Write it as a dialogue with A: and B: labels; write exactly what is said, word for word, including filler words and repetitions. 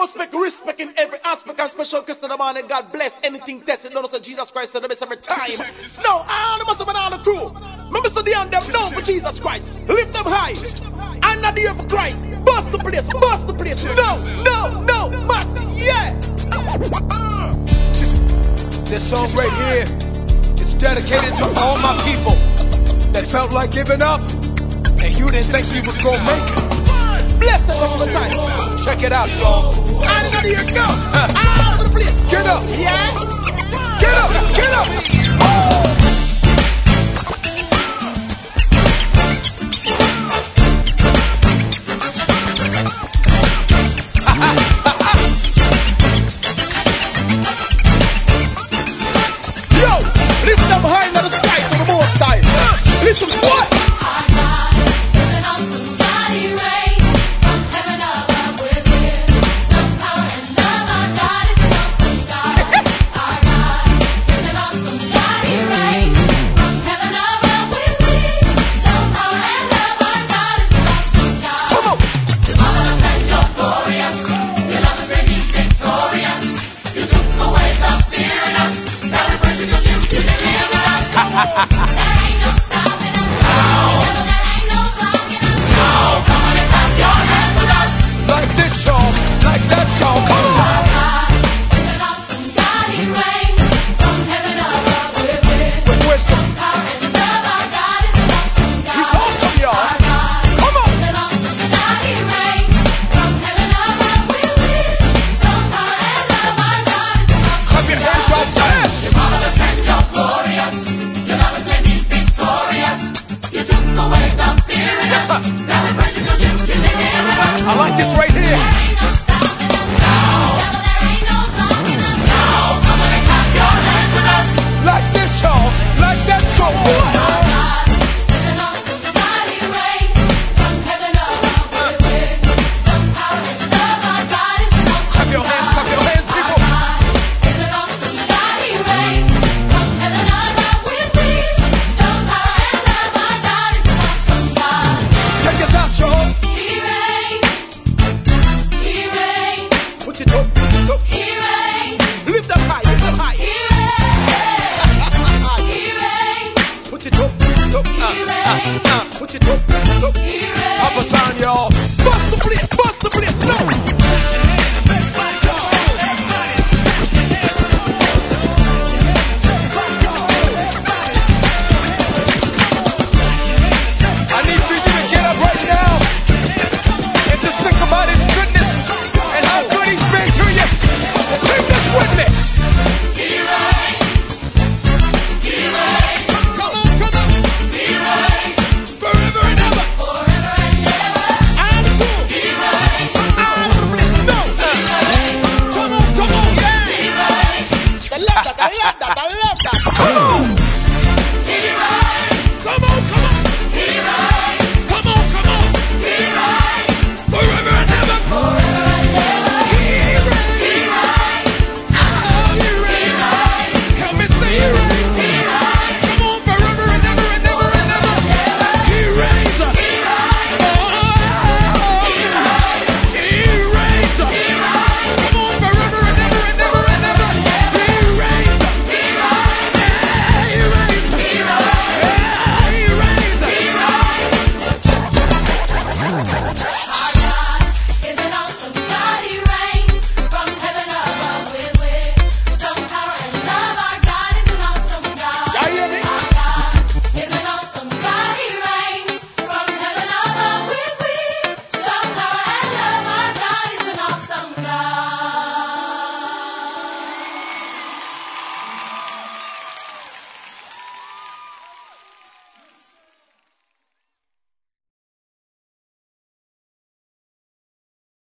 A: most make respect in every aspect and special Christian the man and God bless anything tested. Don't say Jesus Christ and the best every time. No, all the must have been on the crew. Remember so they on them known for Jesus Christ. Lift them high. I'm not here for Christ. Bust the place, bust the place. No, no, no, massive, yeah.
B: This song right here is dedicated to all my people that felt like giving up and you didn't think you was gonna make it.
A: Bless it all the time.
B: Check it out, y'all.
A: I'm not here, go. All over the place.
B: Get up.
A: Yeah.
B: Get up, get up. Oh.
A: Lift them high in the sky to the most high. Listen, what?
C: Our God is an awesome God. He reigns from heaven above with wisdom, power, and love. Our God is an awesome God. Our God is an awesome God. He reigns from heaven above with wisdom, power, and love. Our God is an awesome God.
B: Come on.
C: You're marvelous and you're glorious. Your love has made me victorious. You took away the fear in us. Now we praise you 'cause you did it. There ain't no stopping us. Devil, there ain't no blocking us. Come on and clap your hands with us.
B: Like this, y'all. Like that, y'all. Come on.
C: Our God is an awesome God. He reigns from heaven above with
B: With wisdom.
C: power and love. Our God is an awesome God.
B: He's awesome, y'all.
C: Our God
B: Come on.
C: is an awesome God. He reigns from heaven above with wisdom, power, and love. Our God is an awesome
B: Clap your hands, y'all. Fast.
C: You're marvelous and you're glorious. Your love has made me victorious. You took away the fear in us. Now we praise you 'cause you delivered us.
B: I like this right here.
C: There ain't no stopping us. Devil, there ain't no blocking us. Come on and clap your hands with us.
B: Like this, y'all. Like that, y'all.
C: Our God is an awesome God. He reigns from heaven above with wisdom, power, and love. Our God is an awesome
B: Clap your hands, clap your hands,
C: Our
B: people.
C: God is an awesome God. He reigns from heaven above with wisdom, power, and love. Our God is an awesome God.
B: Check this out, y'all.
C: He reigns. He reigns.
A: Put it up, put it up.
C: He reigns.
A: Lift them high, lift them high.
C: He reigns. He reigns.
A: Put it up, put it up.
C: He reigns.
A: Put it up, put it up.
C: He reigns.
B: Papa sign, y'all.
A: Bust the place, bust the place. No.
B: I need for you to get up right now and just think about his goodness and how good he's been to you. Sing this with me.
C: He reigns. He reigns.
B: Come on, come on.
C: He reigns.
B: Forever and ever.
C: Forever and ever.
A: And cool.
C: He reigns.
A: All over the place. No.
B: Come on, come on.
C: He reigns.
A: I love that, I love that, I love that.